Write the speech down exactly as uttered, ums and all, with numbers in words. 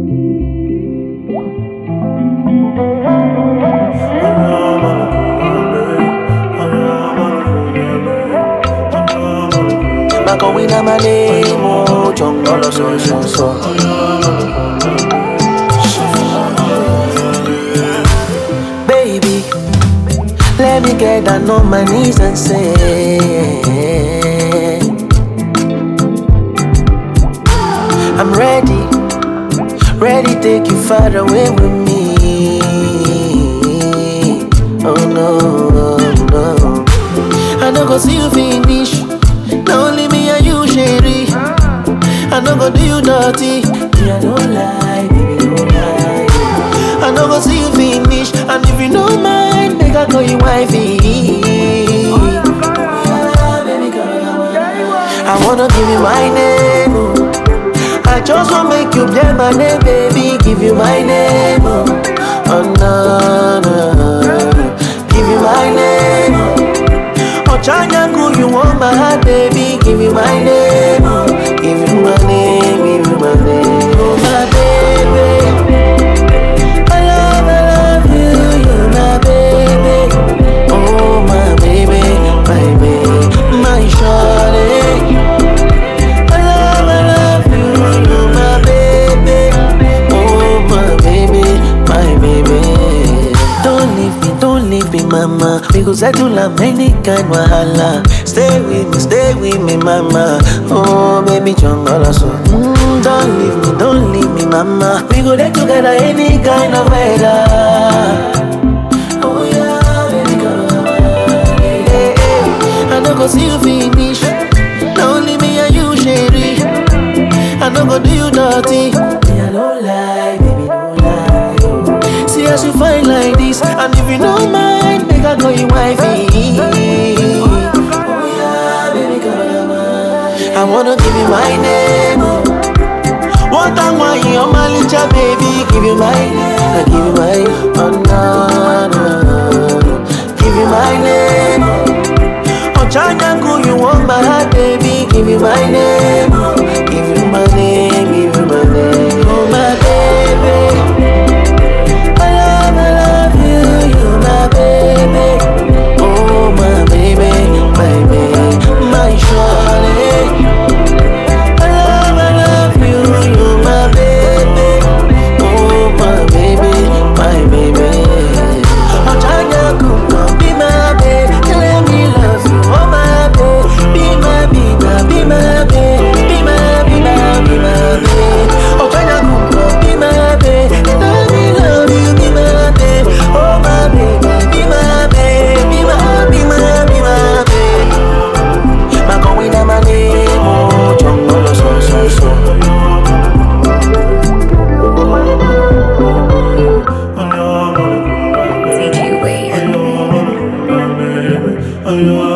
Makowina manemo, chongolo so so so. Baby, let me get down on my knees and say I'm ready, ready to take you far away with me. Oh no, oh no, I don't go see you finish. Now only me and you, Sherry. I no go do you dirty. Me, I don't lie, baby, don't lie. I no go see you finish. And if you don't mind, make I call you wifey. I wanna give you my name, oh. I just wanna make you blame my name, baby. Give you my name, oh, oh no, no. Give you my name, oh. Chanyangu, you want my heart, baby. Give you my name, oh. Give you my name, give you my name, oh my baby. I love, I love you, you're my baby. Oh my baby, my baby, my shawty. I love, I love you, you're my baby. Oh my baby, my baby. Don't leave me, don't leave me, mama. Because I do love any kind of wahala. Stay with me, stay with me, mama. Oh, baby, chongolo so. Mm, don't leave me, don't leave me, mama. We go there together any kind of weather. Oh yeah, baby, come on. Hey, hey. I don't go see you finish. Now only me and you, Sherry. I don't go do you dirty. Me, I don't lie, baby, don't lie. See as you find like this, and if you don't mind, make I call you wifey. Oh yeah, baby, come on. I wanna give you my name, oh. One time while you on my little baby, give you my name, I give you my, oh no, no. Give you my name, oh. Chanyangu, you want my heart, baby. Give you my name, oh. Give you my name, give you my name, oh my baby. Oh my baby, my baby, my shawty. I love, I love you, you're my baby. Oh my baby, my baby. Oh Chanyangu, be my baby, let me love you. Oh my baby, be my, be my, be my baby, be my, be my, be my baby. Oh Chanyangu, be my baby, let me love you, be my baby. Oh my baby. D J Wade.